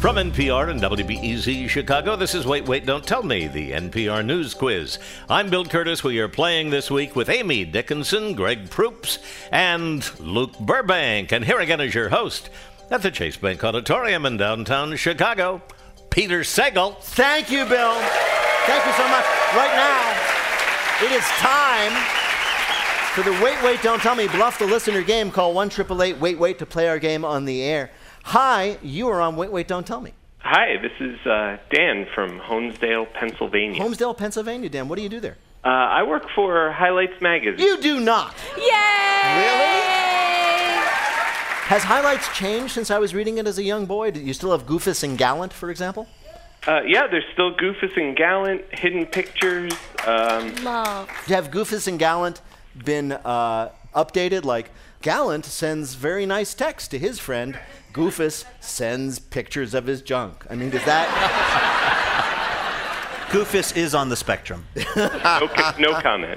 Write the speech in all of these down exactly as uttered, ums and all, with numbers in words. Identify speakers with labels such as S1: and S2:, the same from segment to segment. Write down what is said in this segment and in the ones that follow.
S1: From N P R and W B E Z Chicago, this is Wait, Wait, Don't Tell Me, the N P R News Quiz. I'm Bill Curtis. We are playing this week with Amy Dickinson, Greg Proops, and Luke Burbank. And here again is your host at the Chase Bank Auditorium in downtown Chicago, Peter Sagal.
S2: Thank you, Bill. Thank you so much. Right now, it is time for the Wait, Wait, Don't Tell Me Bluff the Listener game. Call one eight eight eight wait wait to play our game on the air. Hi, you are on Wait, Wait, Don't Tell Me.
S3: Hi, this is uh, Dan from Holmesdale, Pennsylvania.
S2: Holmesdale, Pennsylvania, Dan. What do you do there?
S3: Uh, I work for Highlights Magazine.
S2: You do not.
S4: Yay!
S2: Really? Has Highlights changed since I was reading it as a young boy? Do you still have Goofus and Gallant, for example?
S3: Uh, yeah, there's still Goofus and Gallant, Hidden Pictures. Um,
S4: Love.
S2: Have Goofus and Gallant been uh, updated? Like, Gallant sends very nice text to his friend. Goofus sends pictures of his junk. I mean, does that...
S5: Goofus is on the spectrum.
S3: no, no comment.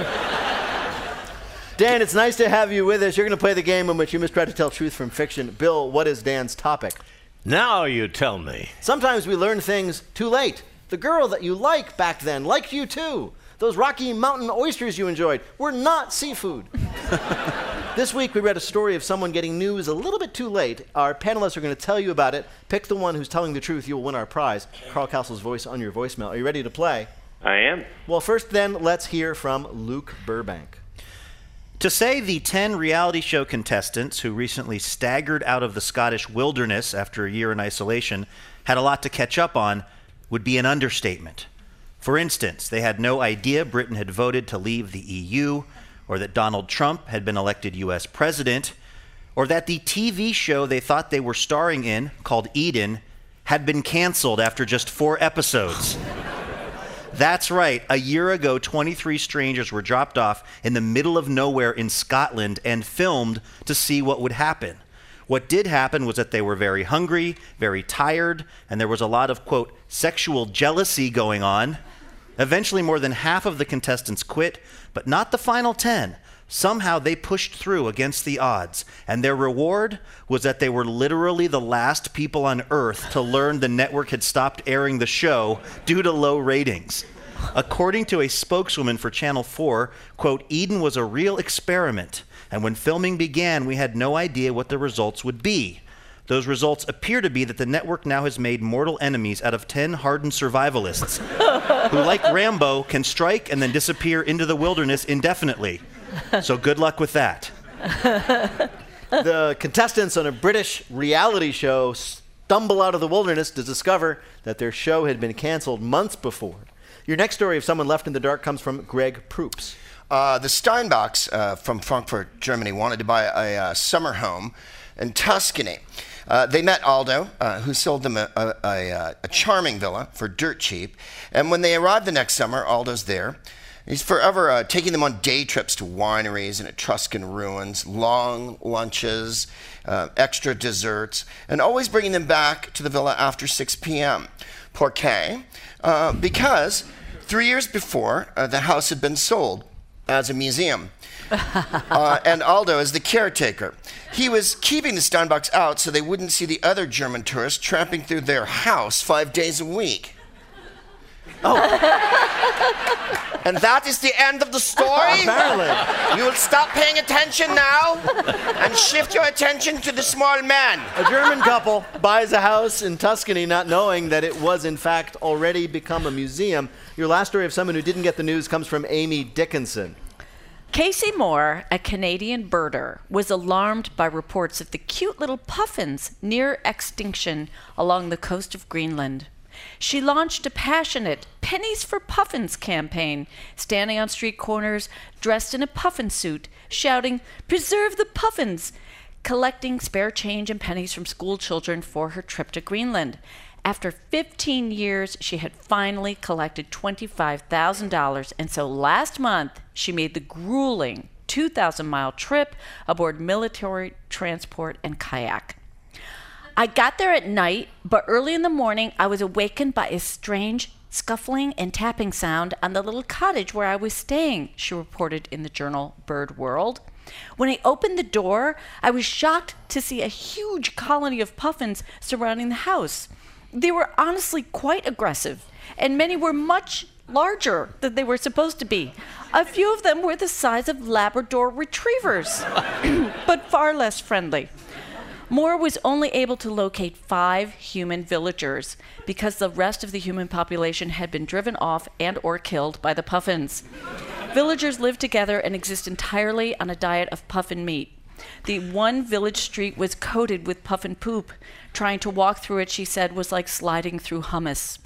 S2: Dan, it's nice to have you with us. You're going to play the game in which you must try to tell truth from fiction. Bill, what is Dan's topic?
S1: Now you tell me.
S2: Sometimes we learn things too late. The girl that you liked back then liked you too. Those Rocky Mountain oysters you enjoyed were not seafood. This week we read a story of someone getting news a little bit too late. Our panelists are going to tell you about it. Pick the one who's telling the truth. You will win our prize. Carl Castle's voice on your voicemail. Are you ready to play?
S3: I am.
S2: Well, first then, let's hear from Luke Burbank.
S5: To say the ten reality show contestants who recently staggered out of the Scottish wilderness after a year in isolation had a lot to catch up on would be an understatement. For instance, they had no idea Britain had voted to leave the E U, or that Donald Trump had been elected U S president, or that the T V show they thought they were starring in, called Eden, had been canceled after just four episodes. That's right, a year ago, twenty-three strangers were dropped off in the middle of nowhere in Scotland and filmed to see what would happen. What did happen was that they were very hungry, very tired, and there was a lot of, quote, sexual jealousy going on. Eventually, more than half of the contestants quit, but not the final ten. Somehow they pushed through against the odds, and their reward was that they were literally the last people on Earth to learn the network had stopped airing the show due to low ratings. According to a spokeswoman for Channel four, quote, Eden was a real experiment, and when filming began, we had no idea what the results would be. Those results appear to be that the network now has made mortal enemies out of ten hardened survivalists who, like Rambo, can strike and then disappear into the wilderness indefinitely. So good luck with that.
S2: The contestants on a British reality show stumble out of the wilderness to discover that their show had been canceled months before. Your next story of someone left in the dark comes from Greg Proops.
S6: Uh, the Steinbachs uh, from Frankfurt, Germany, wanted to buy a, a summer home in Tuscany. Uh, they met Aldo, uh, who sold them a, a, a, a charming villa for dirt cheap. And when they arrived the next summer, Aldo's there. He's forever uh, taking them on day trips to wineries and Etruscan ruins, long lunches, uh, extra desserts, and always bringing them back to the villa after six p.m. Pourquoi? Uh, because three years before, uh, the house had been sold as a museum. uh, and Aldo is the caretaker. He was keeping the Steinbachs out so they wouldn't see the other German tourists tramping through their house five days a week.
S2: Oh.
S6: And that is the end of the story?
S2: Apparently.
S6: You will stop paying attention now and shift your attention to the small man.
S2: A German couple buys a house in Tuscany not knowing that it was, in fact, already become a museum. Your last story of someone who didn't get the news comes from Amy Dickinson.
S4: Casey Moore, a Canadian birder, was alarmed by reports of the cute little puffins near extinction along the coast of Greenland. She launched a passionate Pennies for Puffins campaign, standing on street corners, dressed in a puffin suit, shouting, "Preserve the puffins!" collecting spare change and pennies from school children for her trip to Greenland. After fifteen years, she had finally collected twenty-five thousand dollars, and so last month, she made the grueling two thousand mile trip aboard military transport and kayak. I got there at night, but early in the morning, I was awakened by a strange scuffling and tapping sound on the little cottage where I was staying, she reported in the journal Bird World. When I opened the door, I was shocked to see a huge colony of puffins surrounding the house. They were honestly quite aggressive, and many were much larger than they were supposed to be. A few of them were the size of Labrador retrievers, but far less friendly. Moore was only able to locate five human villagers because the rest of the human population had been driven off and or killed by the puffins. Villagers live together and exist entirely on a diet of puffin meat. The one village street was coated with puffin poop. Trying to walk through it, she said, was like sliding through hummus.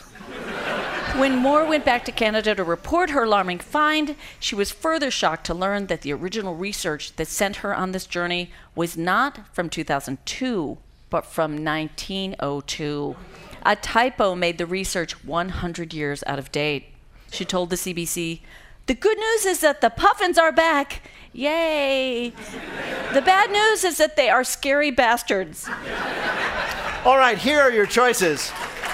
S4: When Moore went back to Canada to report her alarming find, she was further shocked to learn that the original research that sent her on this journey was not from two thousand two, but from nineteen oh two. A typo made the research one hundred years out of date. She told the C B C, "The good news is that the puffins are back. Yay. The bad news is that they are scary bastards."
S2: All right, here are your choices.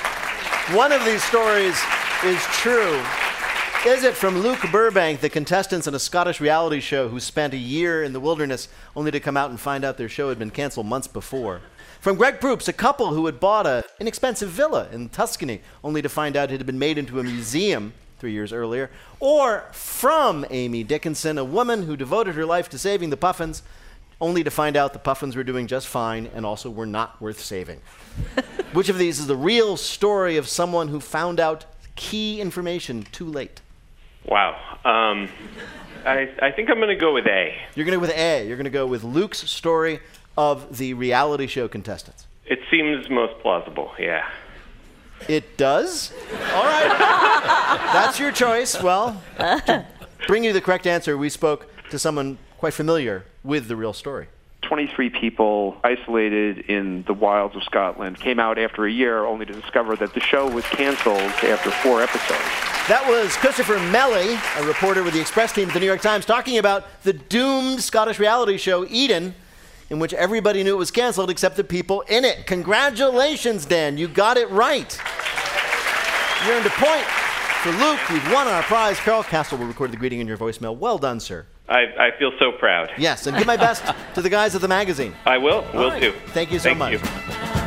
S2: One of these stories is true. Is it from Luke Burbank, the contestants in a Scottish reality show who spent a year in the wilderness only to come out and find out their show had been canceled months before? From Greg Proops, a couple who had bought an inexpensive villa in Tuscany only to find out it had been made into a museum three years earlier? Or from Amy Dickinson, a woman who devoted her life to saving the puffins only to find out the puffins were doing just fine and also were not worth saving? Which of these is the real story of someone who found out key information too late?
S3: Wow. Um, I, I think I'm going to go with A.
S2: You're going to go with A. You're going to go with Luke's story of the reality show contestants.
S3: It seems most plausible, yeah.
S2: It does? All right. That's your choice. Well, to bring you the correct answer, we spoke to someone quite familiar with the real story.
S7: twenty-three people isolated in the wilds of Scotland came out after a year only to discover that the show was canceled after four episodes.
S2: That was Christopher Melly, a reporter with the Express team at the New York Times, talking about the doomed Scottish reality show Eden, in which everybody knew it was canceled except the people in it. Congratulations, Dan. You got it right. You earned a point. For Luke, you've won our prize. Carol Castle will record the greeting in your voicemail. Well done, sir.
S3: I, I feel so proud.
S2: Yes, and give my best to the guys at the magazine.
S3: I will.
S2: All
S3: Will
S2: right.
S3: do.
S2: Thank you so
S3: Thank
S2: much.
S3: You.